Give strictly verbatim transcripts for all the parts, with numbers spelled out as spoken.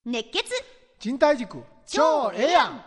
熱血賃貸塾超ええやん。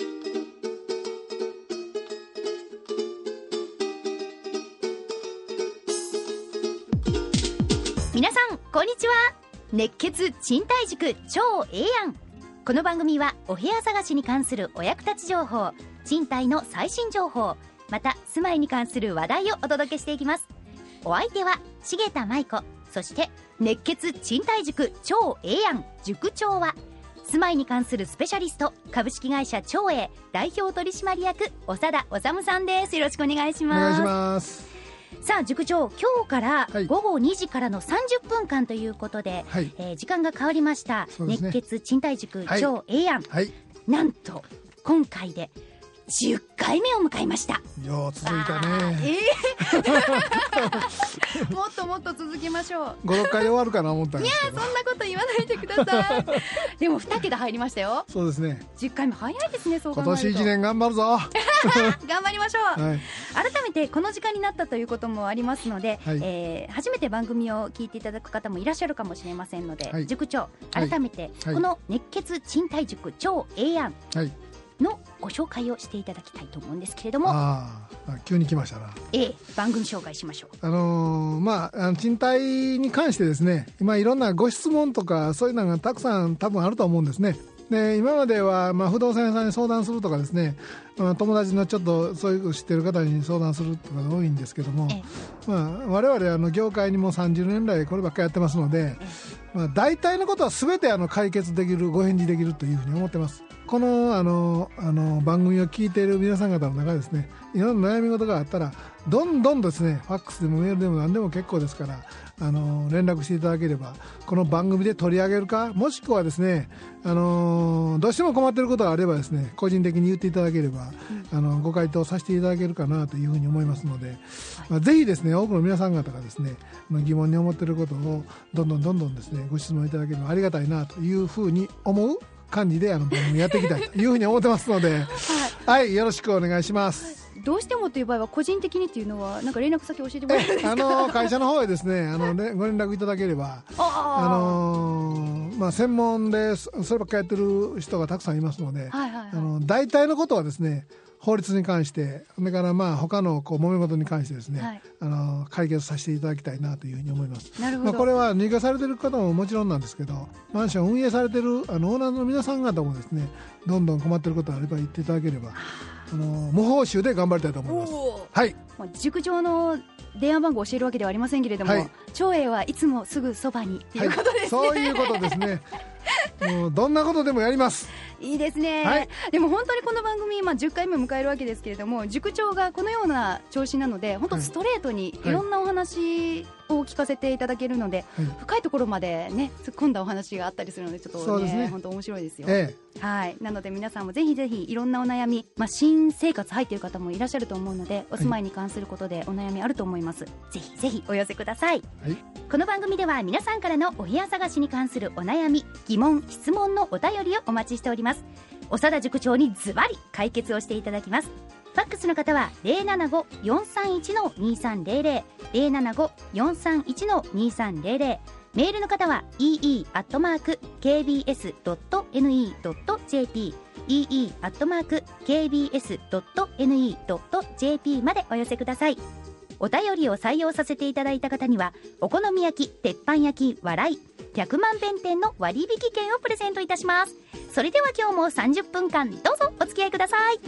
皆さんこんにちは。熱血賃貸塾超ええやん。この番組はお部屋探しに関するお役立ち情報、賃貸の最新情報、また住まいに関する話題をお届けしていきます。お相手は重田舞子、そして熱血賃貸塾超ええやん塾長は住まいに関するスペシャリスト、株式会社超え代表取締役長田治さんです。よろしくお願いします。 お願いします。 さあ塾長、今日からはい午後にじからのさんじゅっぷんかんということで、 はいえー時間が変わりました、 そうですね熱血賃貸塾はい超ええやん、 はい、 なんと今回でじゅっかいめを迎えました。 よう続いたあーね。 えーもっともっと続けましょう。 ご、ろっかいで終わるかな思ったんですけど。 そんなこと言わないでくださいでもに桁入りましたよ。 そうですね。 じゅっかいめ早いですね。そう考今えると年いちねん頑張るぞ。は頑張りましょう、 い、 改めてこの時間になったということもありますので、 はいえー初めて番組を聞いていただく方もいらっしゃるかもしれませんので、 はい塾長改めて、 はいこの熱血賃貸塾超ええやんはい。 のご紹介をしていただきたいと思うんですけれども、 ああ、急に来ましたな。 ええ番組紹介しましょう。 あのーまあ、あの賃貸に関してですね、今いろんなご質問とかそういうのがたくさん多分あると思うんですね。で今までは、まあ、不動産屋さんに相談するとかですね、まあ、友達のちょっとそういうの知ってる方に相談するとかが多いんですけども、 えまあ、我々あの業界にもさんじゅうねん来こればっかりやってますので、まあ、大体のことは全てあの解決できる、ご返事できるというふうに思ってます。このあのあの番組を聞いている皆さん方の中でですね、いろんな悩み事があったらどんどんですね、ファックスでもメールでも何でも結構ですから、あの連絡していただければこの番組で取り上げるか、もしくはですね、あのどうしても困っていることがあればですね、個人的に言っていただければ、うん、あのご回答させていただけるかなというふうに思いますので、はい、まあ、ぜひですね、多くの皆さん方がですね、疑問に思っていることをどんどんどんどんですね、ご質問いただければありがたいなというふうに思う感じであの番組やっていきたいというふうに思ってますので、はい、はい、よろしくお願いします。 どうしてもという場合は個人的にというのはなんか連絡先教えてもらえるんですか。 あの会社の方へですね、あのねご連絡いただければ、ああのまあ、専門でそればっかりやってる人がたくさんいますので、はいはいはい、あの大体のことはですね、法律に関して、それからまあ他のこう揉め事に関してですね、はい、あの解決させていただきたいなというふうに思います。 なるほど。 まあ、これは入居されている方ももちろんなんですけど、マンションを運営されているあのオーナーの皆さん方もですね、どんどん困っていることがあれば言っていただければ、あの無報酬で頑張りたいと思います。はい、 塾長の電話番号を教えるわけではありませんけれども、はい、長英はいつもすぐそばにということですね、 はい、そういうことですねもうどんなことでもやります。 いいですね、はい、でも本当にこの番組、まあ、じゅっかいめを迎えるわけですけれども、塾長がこのような調子なので本当ストレートにいろんなお話を聞かせていただけるので、はい、深いところまで、ね、突っ込んだお話があったりするのでちょっと、ね、そうですね、本当面白いですよ、ええ、はい、なので皆さんもぜひぜひいろんなお悩み、まあ、新生活入っている方もいらっしゃると思うので、お住まいに関することでお悩みあると思います、はい、ぜひぜひお寄せください、はい、この番組では皆さんからのお部屋探しに関するお悩み、疑問、質問のお便りをお待ちしております。長田塾長にズバリ解決をしていただきます。ファックスの方は ゼロななご よんさんいち にさんゼロゼロ ゼロななご よんさんいち にさんゼロゼロ、 メールの方は イーイー アットマーク ケービーエス ドット エヌイー ドット ジェーピー イーイー アットマーク ケービーエス ドット エヌイー ドット ジェーピー までお寄せください。お便りを採用させていただいた方にはお好み焼き、鉄板焼き、笑いひゃくまん弁店の割引券をプレゼントいたします。それでは今日もさんじゅっぷんかんどうぞお付き合いください。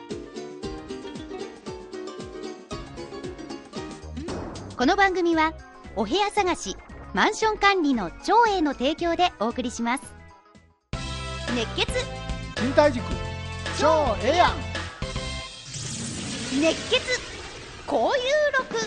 この番組はお部屋探し、マンション管理の長英の提供でお送りします。熱血賃貸塾超ええやん。 熱血交友録。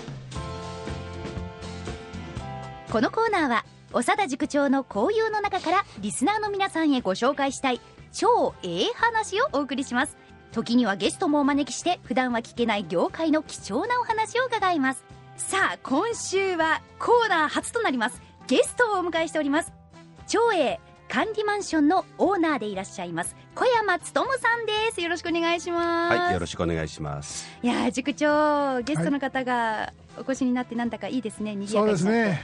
このコーナーは長田塾長の交友の中からリスナーの皆さんへご紹介したい超ええ話をお送りします。時にはゲストもお招きして普段は聞けない業界の貴重なお話を伺います。さあ今週はコーナー初となりますゲストをお迎えしております。長英管理マンションのオーナーでいらっしゃいます小山勉さんです。よろしくお願いします。 はい、よろしくお願いします。 いや塾長、ゲストの方がお越しになってなんだかいいですね、賑やかになって。 そうですね。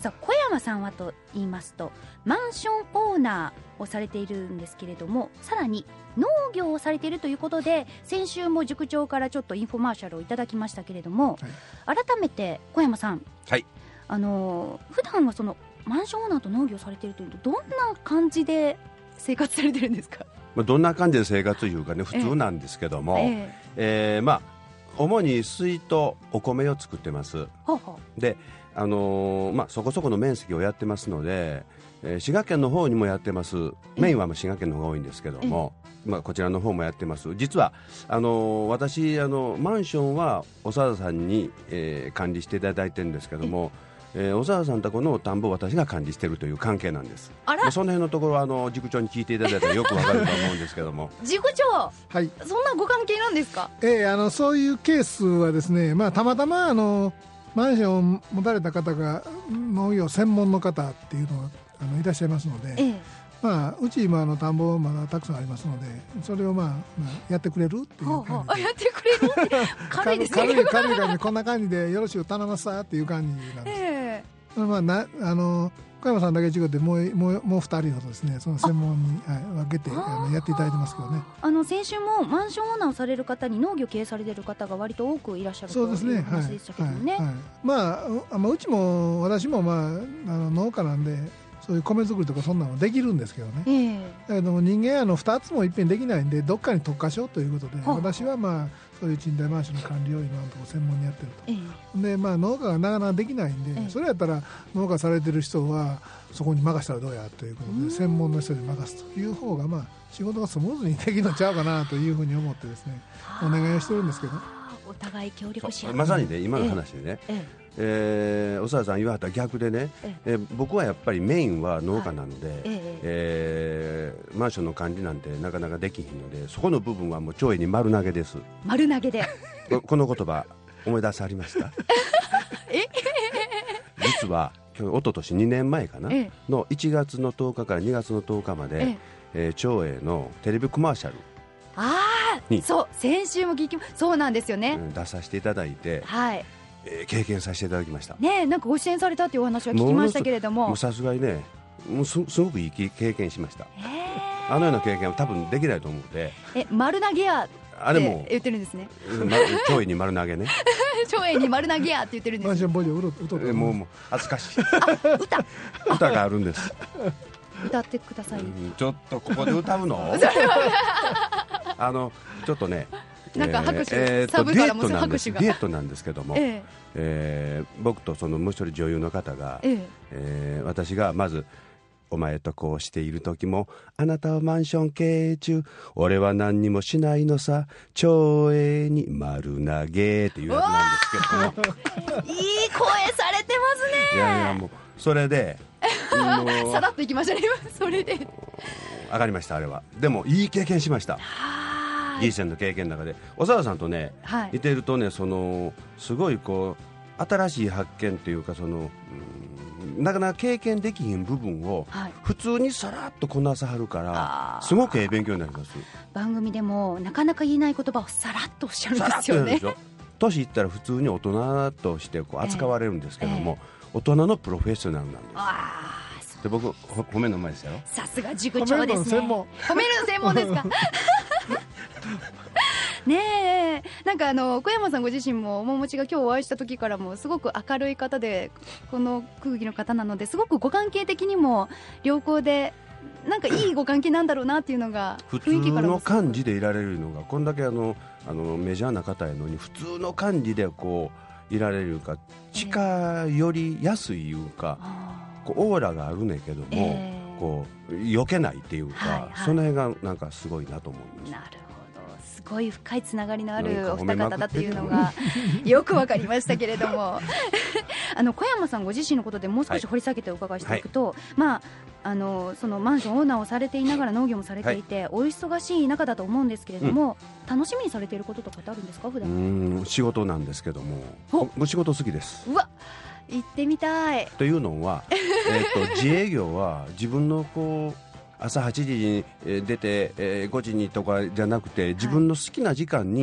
さあ小山さんはと言いますとマンションオーナーをされているんですけれども、さらに農業をされているということで先週も塾長からちょっとインフォマーシャルをいただきましたけれども、はい、改めて小山さん、 はい、 あの普段はそのマンションオーナーと農業されているというとどんな感じで生活されてるんですか？ まあ、どんな感じで生活というかね普通なんですけども、えーえー、まあ主に水とお米を作ってます。 ほうほうで、あのーまあ、そこそこの面積をやってますので、えー、滋賀県の方にもやってます。メインはまあ滋賀県の方が多いんですけども、まあ、こちらの方もやってます。実はあのー、私あのマンションは長田さんに、えー、管理していただいてるんですけども、えー、長田さんとこの田んぼを私が管理しているという関係なんです。 あら、 まあ、その辺のところはあの塾長に聞いていただいたらよくわかると思うんですけども塾長、 はい、 そんなご関係なんですか？ えー、あのそういうケースはですね、まあ、たまたまあのマンションを持たれた方が農業専門の方っていうのがあのいらっしゃいますので、ええ、まあ、うち今あの田んぼまだたくさんありますのでそれを、まあまあ、やってくれるっていう感じで、はあはあ、 やってくれるって軽いですね軽い軽い感じ、こんな感じでよろしく頼ますさっていう感じなんです、ええ、まあ、なあの小山さんだけ違ってもうもうもうふたりのですねその専門に、はい、分けてあのやっていただいてますけどね。 あの先週もマンションオーナーをされる方に農業経営されている方が割と多くいらっしゃるという話でしたけどね。はいはいはい、 まあ、まあうちも私も、まあ、あの農家なんでそういう米作りとかそんなのできるんですけどね、えー、だけども人間あのふたつもいっぺんできないんでどっかに特化しようということで、私はまあそういう賃貸マンションの管理を今のところ専門にやってると、えー、でまあ、農家がなかなかできないんで、えー、それやったら農家されてる人はそこに任せたらどうやということで専門の人に任すという方がまあ仕事がスムーズにできるのちゃうかなというふうに思ってですねお願いをしてるんですけど、 お互い協力し合うまさにね今の話でね、えーえーえー、おさらさん言わはった逆でね、えええー、僕はやっぱりメインは農家なので、はい、ええー、マンションの管理なんてなかなかできひんのでそこの部分はもう長英に丸投げです。 丸投げでこ, この言葉思い出されましたえ実は今日一昨年にねんまえかな、ええ、のいちがつのとおかからにがつのとおかまで、えええー、長英のテレビコマーシャルああそう先週も聞きそうなんですよね、 うん、出させていただいて、 はいえー、経験させていただきましたねえ、なんかご出演されたっていうお話は聞きましたけれどもさすがにねもう す, すごくいい経験しました。あのような経験は多分できないと思うのでえ丸投げやって言ってるんですね。 長英に丸投げね長英に丸投げやって言ってるんです。 マンションボディを歌ってもうもう恥ずかしいあ歌歌があるんです歌ってください、うん、 ちょっとここで歌うのあのちょっとねなんか拍手、 えー、 サブからも拍手がデュエットなんですけども、えーえー、僕とそのもう一人女優の方が、えーえー、私がまずお前とこうしている時もあなたはマンション経営中俺は何にもしないのさ長英に丸投げっていうやつなんですけどもいい声されてますね。 いやいやもうそれでさらっといきましたねそれで上がりました。あれはでもいい経験しました。人生の経験の中で小沢さんとね、はい、いてるとねそのすごいこう新しい発見というかその、うん、なかなか経験できひん部分を、はい、普通にさらっとこなさはるからすごくええ勉強になります。 番組でもなかなか言えない言葉をさらっとおっしゃるんですよね。 年いったら普通に大人としてこう扱われるんですけども、えーえー、大人のプロフェッショナルなんです。あで僕褒めるのうまいですよ。 さすが塾長ですね。褒めるの専門ですかねえ、なんかあの小山さんご自身も面持ちが今日お会いした時からもすごく明るい方でこの空気の方なのですごくご関係的にも良好でなんかいいご関係なんだろうなっていうのが普通の感じでいられるのがこんだけあのあのメジャーな方やのに普通の感じでこういられるか近寄りやすいいうか、えー、こうオーラがあるねんけども、えー、こう避けないっていうか、はいはい、その辺がなんかすごいなと思うんです。 なるほど、すごい深いつながりのあるお二方だというのがよくわかりましたけれどもあの小山さんご自身のことでもう少し掘り下げてお伺いしていくと、はい、まああのそのマンションオーナーをされていながら農業もされていて、はい、お忙しい中だと思うんですけれども、うん、楽しみにされていることとかってあるんですか普段？ うーん仕事なんですけどもお仕事好きです。 うわ行ってみたいというのは、えー、と自営業は自分のこう朝はちじに出て、えー、ごじにとかじゃなくて自分の好きな時間に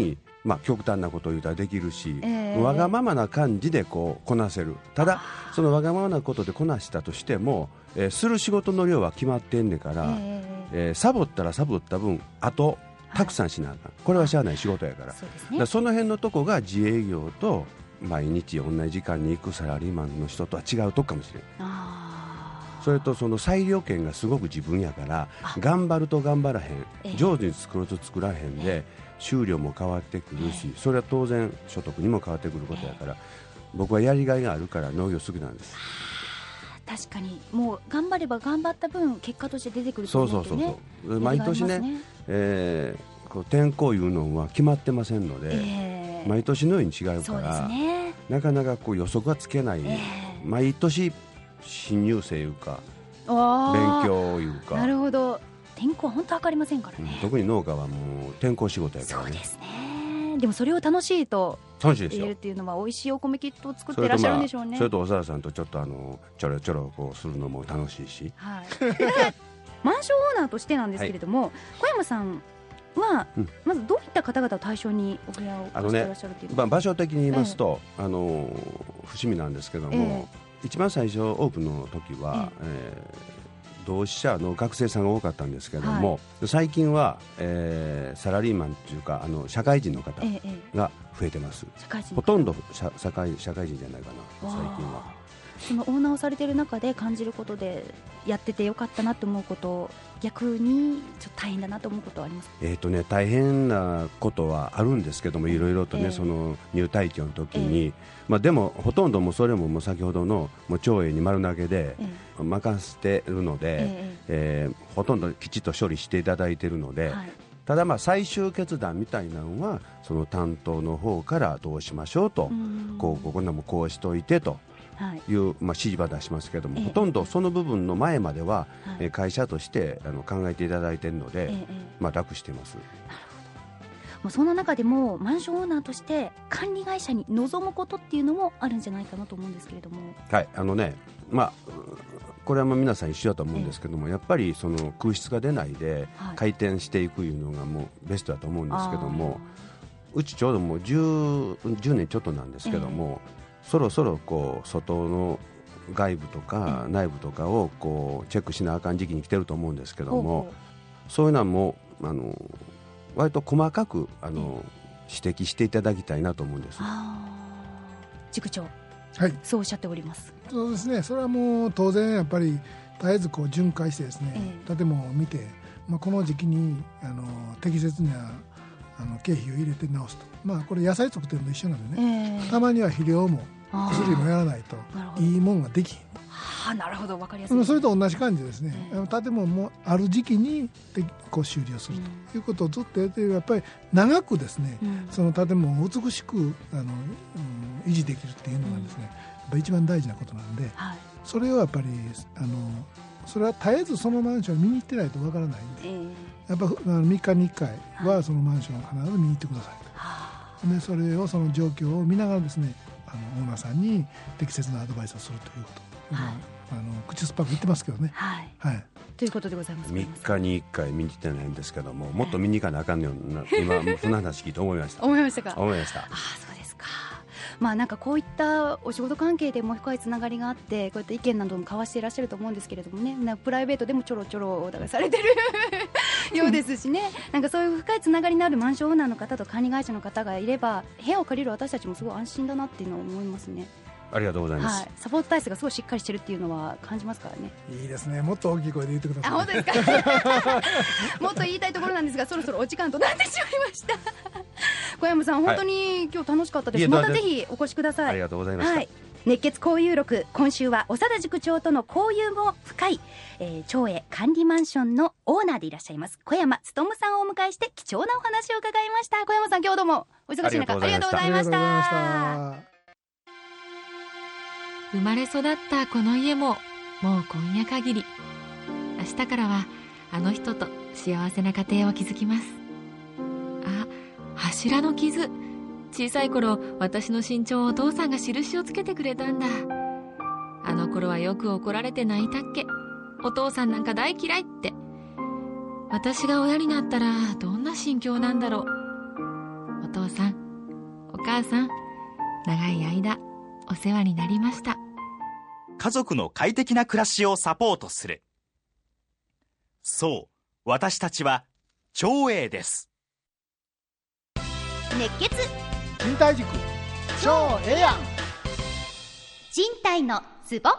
まあ、極端なことを言うたらできるし、 えー、 わがままな感じでこうこなせる。ただそのわがままなことでこなしたとしても、えー、する仕事の量は決まってんねんから、えーえー、サボったらサボった分あとたくさんしなあかん、はい、これはしゃあない仕事やから、 そうですね、だからその辺のとこが自営業と毎日同じ時間に行くサラリーマンの人とは違うとこかもしれない。あ、それとその裁量権がすごく自分やから、頑張ると頑張らへん、えー、上手に作ると作らへんで、えー、収量も変わってくるし、えー、それは当然所得にも変わってくることやから、えー、僕はやりがいがあるから農業好きなんです。 確かにもう頑張れば頑張った分結果として出てくると思うんで、ね、そうそうそうそう、 毎年ね、えー、こう天候いうのは決まってませんので、えー、毎年のように違うから、ね、なかなかこう予測がつけない、えー、毎年新入生いうか勉強いうか。 なるほど、天候は本当分かりませんからね、 うん、特に農家はもう天候仕事やからね。 そうですね。でもそれを楽しいと楽しいですよ。 言えるっていうのは美味しいお米きっと作っていらっしゃるんでしょうね。 それと、まあ、それと小沢さんとちょっとあのちょろちょろこうするのも楽しいし、はい、 マンションオーナーとしてなんですけれども、はい、小山さんは、うん、まずどういった方々を対象にお部屋を貸していらっしゃるっていうの、 まあ、場所的に言いますと、えー、あの伏見なんですけども、えー、一番最初オープンの時は、えーえー同志社の学生さんが多かったんですけども、はい、最近は、えー、サラリーマンというかあの社会人の方が増えてます、ええ、ほとんど社、社会、社会人じゃないかな最近は。 そのオーナーをされている中で感じることでやっててよかったなと思うこと、逆にちょっと大変だなと思うことはありますか？ えーとね、大変なことはあるんですけども、いろいろとね、えー、その入退去の時に、えーまあ、でもほとんどもそれももう先ほどのもう長英に丸投げで任せてるので、えーえー、ほとんどきちっと処理していただいているので、はい、ただまあ最終決断みたいなのはその担当の方からどうしましょうと、こうこんなもこうしといてという、まあ、指示は出しますけども、えー、ほとんどその部分の前までは、はい、会社としてあの考えていただいているので、えーまあ、楽しています。 なるほど。もうその中でもマンションオーナーとして管理会社に望むことっていうのもあるんじゃないかなと思うんですけれども。 はい、あのね、まあ、これはもう皆さん一緒だと思うんですけども、えー、やっぱりその空室が出ないで回転していくいうのがもうベストだと思うんですけども、うちちょうどもう 10, じゅうねんちょっとなんですけども、えー、そろそろこう外の外部とか内部とかをこうチェックしなあかん時期に来てると思うんですけども、そういうのはもうあの割と細かくあの指摘していただきたいなと思うんです。 あ、塾長、 はい、 そうおっしゃっております。 そうですね、それはもう当然やっぱり絶えずこう巡回してですね、えー、建物を見て、まあ、この時期にあの適切なあの経費を入れて直すと、まあ、これ野菜作ってるのと一緒なんでね、えー、たまには肥料も薬もやらないといいもんができひん。 はあ、なるほど、分かりやすい、ね、 それと同じ感じですね、えー、建物もある時期にこう修理をするということをずっとやっている。やっぱり長くですね、うん、その建物を美しくあの、うん、維持できるっていうのがですね、うん、やっぱ一番大事なことなんで、はい、それをやっぱりあのそれは絶えずそのマンションを見に行ってないとわからないんで、えー、やっぱあのみっかにいっかいはそのマンションを必ず見に行ってくださいと、はい、でそれをその状況を見ながらですね、あのオーナーさんに適切なアドバイスをするということ、はい、あの口酸っぱく言ってますけどね、 はいはい、ということでございます。 みっかにいっかい見に行ってないんですけども、もっと見に行かなあかんねんな、今その話聞いて思いました思いましたか。 思いました。 あ、そうですか。まあ、なんかこういったお仕事関係でも深いつながりがあって、こういった意見なども交わしていらっしゃると思うんですけれどもね、なんかプライベートでもちょろちょろお互いされてるようですしね、なんかそういう深いつながりのあるマンションオーナーの方と管理会社の方がいれば、部屋を借りる私たちもすごい安心だなっていうのを思いますね。 ありがとうございます、 はい、サポート体制がすごいしっかりしてるっていうのは感じますからね。 いいですね、もっと大きい声で言ってください。 あ、本当ですかもっと言いたいところなんですが、そろそろお時間となってしまいました小山さん、本当に今日楽しかったです、はい、またぜひお越しください。 ありがとうございました、はい、 熱血交友録、今週は長田塾長との交友も深い、えー、長英管理マンションのオーナーでいらっしゃいます小山勉さんをお迎えして貴重なお話を伺いました。小山さん、今日どうもお忙しい中ありがとうございました。 生まれ育ったこの家ももう今夜限り。明日からはあの人と幸せな家庭を築きます。あ、柱の傷、小さい頃私の身長をお父さんが印をつけてくれたんだ。あの頃はよく怒られて泣いたっけ。お父さんなんか大嫌いって。私が親になったらどんな心境なんだろう。お父さん、お母さん、長い間お世話になりました。 家族の快適な暮らしをサポートする。そう、私たちは長英です。 熱血人体軸超ええやん。 人体のツボ。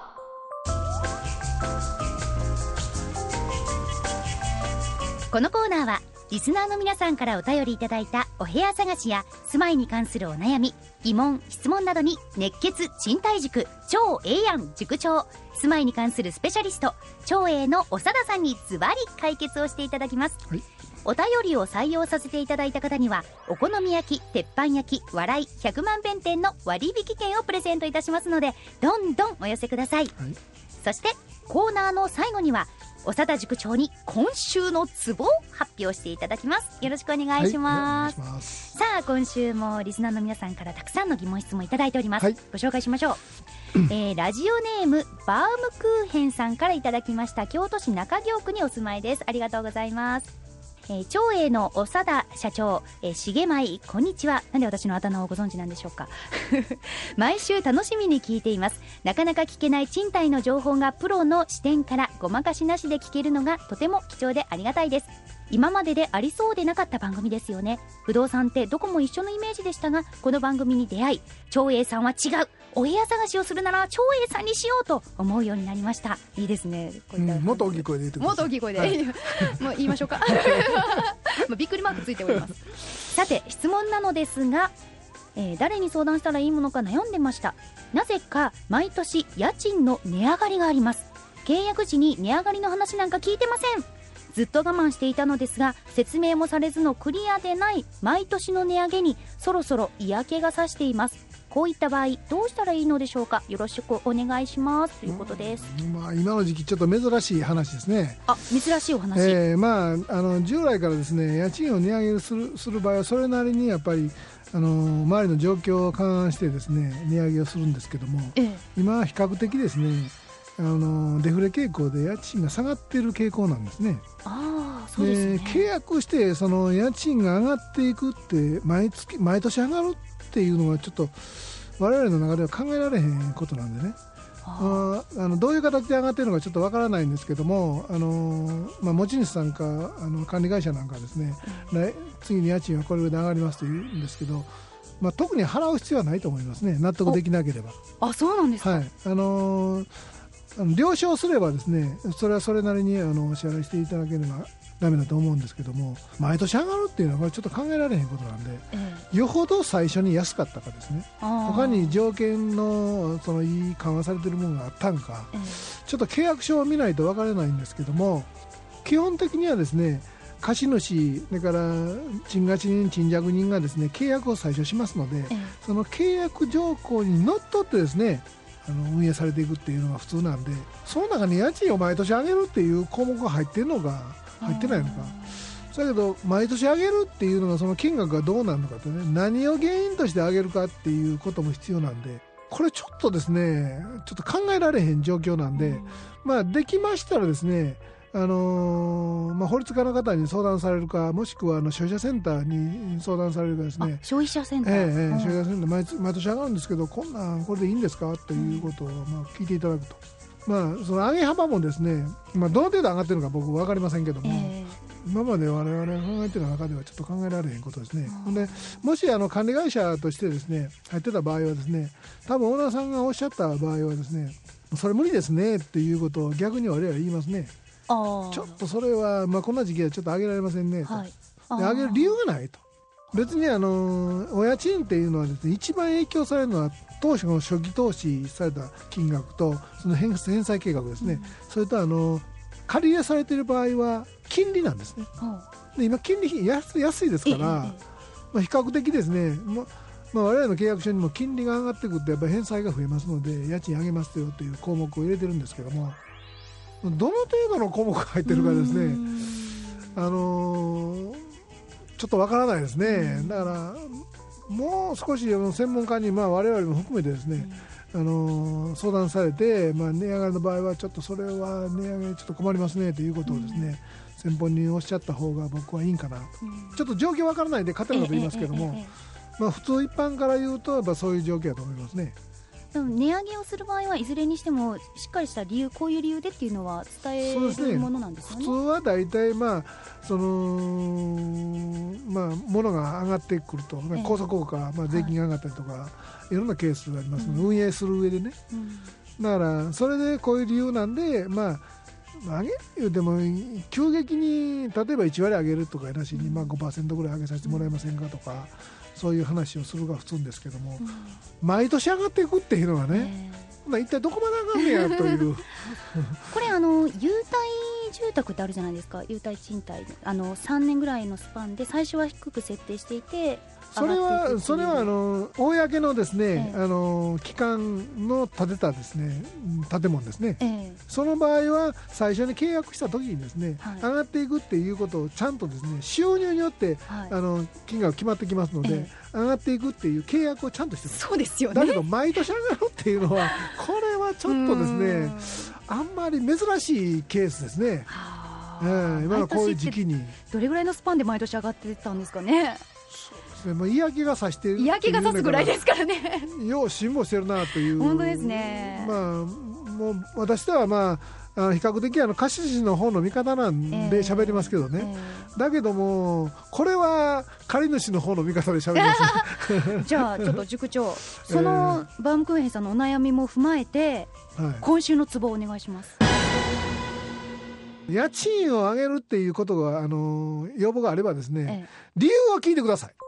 このコーナーはリスナーの皆さんからお便りいただいたお部屋探しや住まいに関するお悩み、疑問、質問などに熱血賃貸塾超ええやん塾長、住まいに関するスペシャリスト超えの長田さんにズバリ解決をしていただきます、はい、お便りを採用させていただいた方にはお好み焼き、鉄板焼き、笑いひゃくまん弁店の割引券をプレゼントいたしますので、どんどんお寄せください、はい、そしてコーナーの最後には長田塾長に今週のツボを発表していただきます。よろしくお願いします、はい、お願いします。さあ今週もリスナーの皆さんからたくさんの疑問質問いただいております、はい、ご紹介しましょう、えー、ラジオネームバームクーヘンさんからいただきました。京都市中京区にお住まいです。ありがとうございます。えー、長英の長田社長、えー、重舞こんにちは。なんで私のあだ名をご存知なんでしょうか毎週楽しみに聞いています。なかなか聞けない賃貸の情報がプロの視点からごまかしなしで聞けるのがとても貴重でありがたいです。今まででありそうでなかった番組ですよね。不動産ってどこも一緒のイメージでしたが、この番組に出会い、長英さんは違う、お部屋探しをするなら長英さんにしようと思うようになりました。いいですね。こういった、うん、もっと大きい声で言ってください。もっと大きい声で、はい、もう言いましょうかもうびっくりマークついておりますさて質問なのですが、えー、誰に相談したらいいものか悩んでました。なぜか毎年家賃の値上がりがあります。契約時に値上がりの話なんか聞いてません。ずっと我慢していたのですが、説明もされずのクリアでない毎年の値上げにそろそろ嫌気がさしています。こういった場合どうしたらいいのでしょうか。よろしくお願いしますということです、 うん、まあ、今の時期ちょっと珍しい話ですね。 あ、珍しいお話、 えーまあ、あの従来からですね、家賃を値上げする、する場合はそれなりにやっぱりあの周りの状況を勘案してですね値上げをするんですけども、ええ、今は比較的ですね、あのデフレ傾向で家賃が下がっている傾向なんですね。 あ、そうですね。 で契約してその家賃が上がっていくって毎月毎年上がるっていうのはちょっと我々の中では考えられへんことなんでね、ああのどういう形で上がっているのかちょっとわからないんですけども、あの、まあ、持ち主さんかあの管理会社なんかですね、うん、次に家賃はこれぐらい上がりますと言うんですけど、まあ、特に払う必要はないと思いますね。納得できなければ。 あ、そうなんですか。 はい、あのーあの了承すればですね、それはそれなりにあのお支払いしていただければダメだと思うんですけども、毎年上がるっていうのはこれちょっと考えられへんことなんで、ええ、よほど最初に安かったかですね、他に条件のそのいい緩和されてるものがあったんか、ええ、ちょっと契約書を見ないと分からないんですけども、基本的にはですね、貸主、それから賃貸人、賃借人がですね契約を最初しますので、ええ、その契約条項にのっとってですねあの運営されていくっていうのが普通なんで、その中に家賃を毎年上げるっていう項目が入ってるのか入ってないのか、だけど毎年上げるっていうのがその金額がどうなるのかとね、何を原因として上げるかっていうことも必要なんで、これちょっとですねちょっと考えられへん状況なんで、まあできましたらですね、あのーまあ、法律家の方に相談されるか、もしくはあの消費者センターに相談されるかですね。 消費者センター、 えーえー、消費者センター 毎, 毎年上がるんですけど、こんなんこれでいいんですかということをまあ聞いていただくと、まあ、その上げ幅もですね、まあ、どの程度上がってるのか僕分かりませんけども、えー、今まで我々が考えている中ではちょっと考えられへんことですね。でもしあの管理会社としてですね入ってた場合はですね、多分オーナーさんがおっしゃった場合はですね、それ無理ですねっていうことを逆に我々は言いますね。あちょっとそれは、まあ、こんな時期はちょっと上げられませんねと、はい、で上げる理由がないと。別にあのお家賃っていうのはですね、一番影響されるのは当初の初期投資された金額とその 返, 返済計画ですね、うん、それとあの借り入れされている場合は金利なんですね、うん、で今金利 安, 安いですから、まあ、比較的ですね、ままあ、我々の契約書にも金利が上がってくるとやっぱり返済が増えますので家賃上げますよという項目を入れてるんですけども、どの程度の項目が入ってるかですね、あのー、ちょっとわからないですね。だからもう少し専門家に、まあ、我々も含めてですね、あのー、相談されて、まあ、値上がりの場合はちょっとそれは値上げちょっと困りますねということをですね、 先方におっしゃった方が僕はいいんかな、うん、ちょっと状況わからないで勝手なこと言いますけども、ええええええまあ、普通一般から言うとやっぱそういう状況だと思いますね。 でも値上げをする場合はいずれにしてもしっかりした理由、こういう理由でっていうのは伝えるものなんですよね。 普通は大体まあそのまあ物が上がってくると、まあ、高速効果、まあ、税金が上がったりとか、はい、いろんなケースがありますので、うん、運営する上でね、うん、だからそれでこういう理由なんでまあ上げるでも急激に例えばいち割上げるとかやなしに、まあ、ごパーセント ぐらい上げさせてもらえませんかとか、そういう話をするが普通ですけども、うん、毎年上がっていくっていうのがね、まあ、一体どこまで上がるんやというこれあの優待住宅ってあるじゃないですか。優待賃貸あのさんねんぐらいのスパンで最初は低く設定していて、 それはそれはあの公のですね、ええ、あの機関の建てたですね建物ですね、ええ、その場合は最初に契約した時にですね、はい、上がっていくっていうことをちゃんとですね収入によって、はい、あの金額決まってきますので、ええ、上がっていくっていう契約をちゃんとしてます。 そうですよね。 だけど毎年上がるっていうのはこれはちょっとですねあんまり珍しいケースですね。はえー、今のこういう時期にどれぐらいのスパンで毎年上がってたんですかね。 もう嫌気がさしてる嫌気がさすぐらいですからね。 よう辛抱してるなという。 本当ですね。 まあもう私とはまああの比較的あの貸し主の方の味方なんで喋りますけどね、えー、だけどもこれは借り主の方の味方で喋りますねじゃあちょっと塾長そのバームクーヘンさんのお悩みも踏まえて、はい、今週のツボをお願いします。 家賃を上げるっていうことがあの要望があればですね、ええ、理由を聞いてください。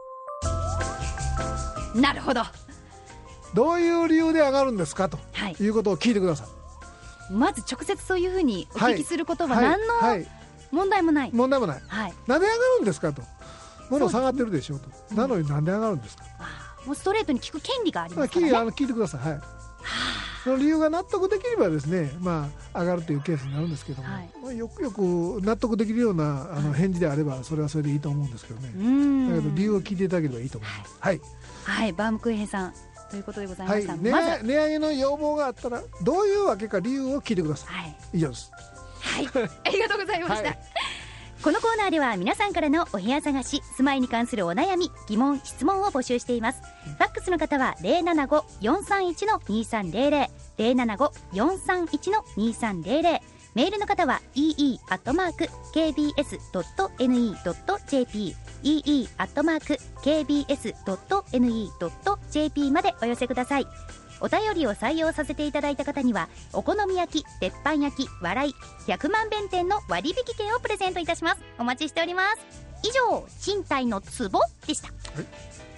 なるほど。 どういう理由で上がるんですかと、はい、いうことを聞いてください。 まず直接そういうふうにお聞きすることは何の問題もない、はいはい、 問題もない、はい、なんで上がるんですかと。物下がってるでしょうと、うん、なのになんで上がるんですか。 あもうストレートに聞く権利がありますからね。 あ聞いてください、はい、はその理由が納得できればですね、まあ、上がるというケースになるんですけども、はい、よくよく納得できるようなあの返事であればそれはそれでいいと思うんですけどね。うんだけど理由を聞いていただければいいと思います。はい、 はい、バームクーヘンさんということでございました、 はいね、まず値上げの要望があったらどういうわけか理由を聞いてください、はい、以上です。 はいありがとうございました、はい、 このコーナーでは皆さんからのお部屋探し住まいに関するお悩み疑問質問を募集しています。ファックスの方は ゼロななご よんさんいち のにさんゼロゼロ ゼロななご よんさんいち のにさんゼロゼロメールの方は イーイー アットマーク ケービーエス ドット エヌイー ドット ジェーピー イーイー アットマーク ケービーエス ドット エヌイー ドット ジェーピー までお寄せください。お便りを採用させていただいた方にはお好み焼き、鉄板焼き、笑いひゃくまん弁店の割引券をプレゼントいたします。お待ちしております。以上賃貸のツボでした、はい、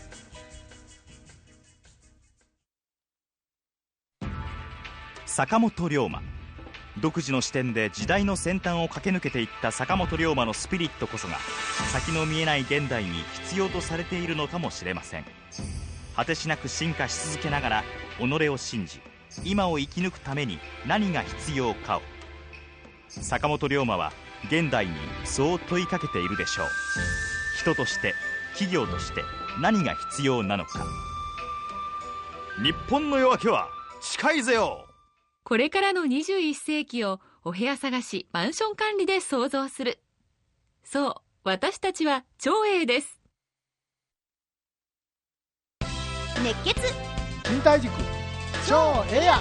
坂本龍馬。独自の視点で時代の先端を駆け抜けていった坂本龍馬のスピリットこそが先の見えない現代に必要とされているのかもしれません。果てしなく進化し続けながら己を信じ今を生き抜くために何が必要かを坂本龍馬は現代にそう問いかけているでしょう。人として企業として何が必要なのか。日本の夜明けは近いぜよ。 これからのにじゅういっ世紀をお部屋探しマンション管理で創造する。そう私たちは長英です。 熱血賃貸塾超ええやん。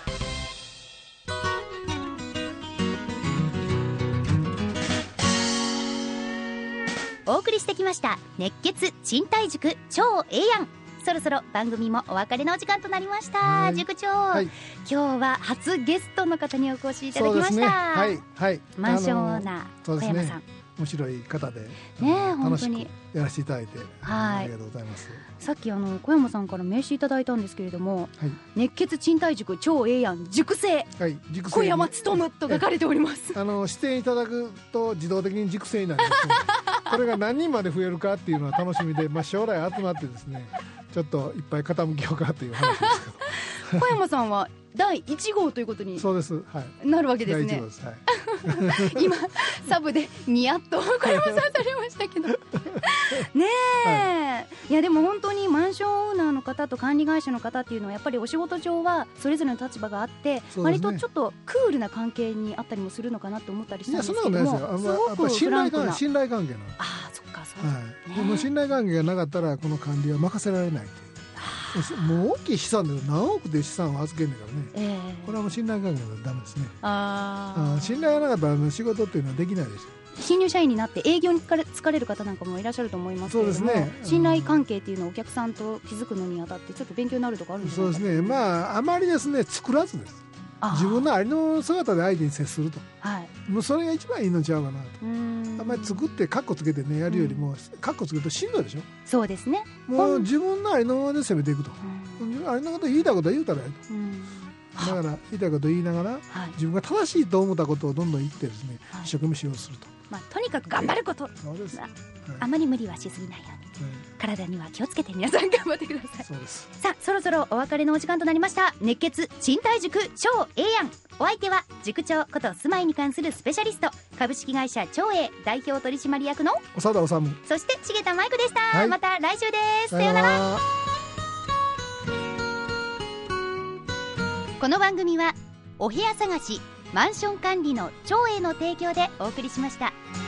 お送りしてきました熱血賃貸塾超ええやん。そろそろ番組もお別れのお時間となりました、はい、塾長、はい、今日は初ゲストの方にお越しいただきました、ねはいはい、マンションオーナー小山さん、 面白い方で、ね、楽しくやらせていただいて、はい、ありがとうございます。 さっきあの小山さんから名刺いただいたんですけれども、はい、熱血賃貸塾超ええやん塾生、はい、塾生小山勉と書かれております。 あの出演いただくと自動的に塾生になりますのでこれが何人まで増えるかっていうのは楽しみで、まあ、将来集まってですねちょっといっぱい傾きようかという話ですけど小山さんはだいいち号ということにそうです、はい、 なるわけですね。 だいいち号です、はい、 今サブでニヤッと小山さんされましたけどねえ、はい、いやでも本当にマンションオーナーの方と管理会社の方っていうのはやっぱりお仕事上はそれぞれの立場があって、 ね、 割とちょっとクールな関係にあったりもするのかなと思ったりしたんですけども、 いやそんなことないですよ。 すごくフランクな信頼関係なの。 ああそっかそう、 はいね、でも信頼関係がなかったらこの管理は任せられないという、もう大きい資産で何億で資産を預けるんだからね、えー、これはもう信頼関係がダメですね。ああ信頼がなかったら仕事っていうのはできないですよ。 新入社員になって営業に疲れる方なんかもいらっしゃると思いますけれども、そうですね、信頼関係っていうのをお客さんと築くのにあたってちょっと勉強になるところあるんですか。 そうですね、まああまりですね作らずです。自分のありの姿で相手に接すると、はい、もうそれが一番いいのちゃうかなと。うーん、あんまり作ってカッコつけてねやるよりも、うん、カッコつけるとしんどいでしょ。 そうですね、 もう自分のありのままで攻めていくと、うん、ありのこと言いたいことは言うたらいいと、うん、だから言いたいこと言いながら、はい、自分が正しいと思ったことをどんどん言ってですね、はい、一生懸命使用すると、 まあ、とにかく頑張ること。 そうです、はい、 あまり無理はしすぎないように、はい、体には気をつけて皆さん頑張ってください。 そうです。 さあそろそろお別れのお時間となりました。熱血賃貸塾超ええやん。お相手は塾長こと住まいに関するスペシャリスト株式会社超え代表取締役の長田治、 そして重田舞子でした、はい、また来週です。さようなら。この番組はお部屋探しマンション管理の超えの提供でお送りしました。